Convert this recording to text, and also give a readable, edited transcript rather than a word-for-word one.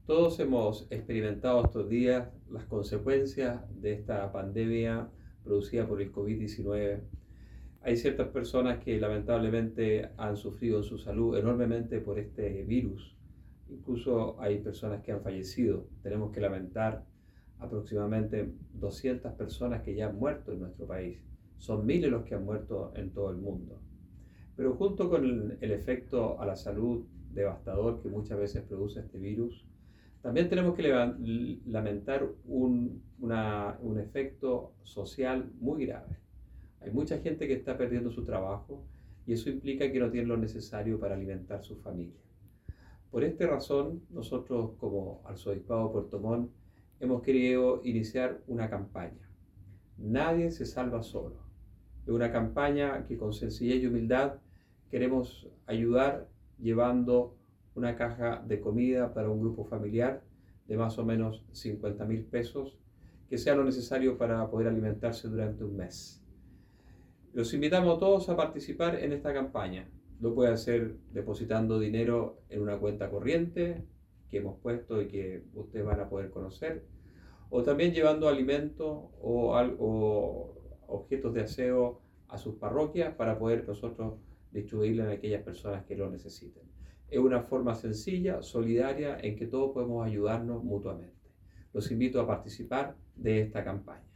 Todos hemos experimentado estos días las consecuencias de esta pandemia producida por el COVID-19. Hay ciertas personas que lamentablemente han sufrido en su salud enormemente por este virus. Incluso hay personas que han fallecido. Tenemos que lamentar aproximadamente 200 personas que ya han muerto en nuestro país. Son miles los que han muerto en todo el mundo. Pero junto con el efecto a la salud devastador que muchas veces produce este virus, también tenemos que lamentar un efecto social muy grave. Hay mucha gente que está perdiendo su trabajo y eso implica que no tiene lo necesario para alimentar su familia. Por esta razón, nosotros como Arzobispado de Puerto Montt hemos querido iniciar una campaña. Nadie se salva solo. Es una campaña que con sencillez y humildad queremos ayudar llevando una caja de comida para un grupo familiar de más o menos 50.000 pesos, que sea lo necesario para poder alimentarse durante un mes. Los invitamos a todos a participar en esta campaña. Lo puede hacer depositando dinero en una cuenta corriente que hemos puesto y que ustedes van a poder conocer, o también llevando alimentos o objetos de aseo a sus parroquias para poder nosotros distribuirlo a aquellas personas que lo necesiten. Es una forma sencilla, solidaria, en que todos podemos ayudarnos mutuamente. Los invito a participar de esta campaña.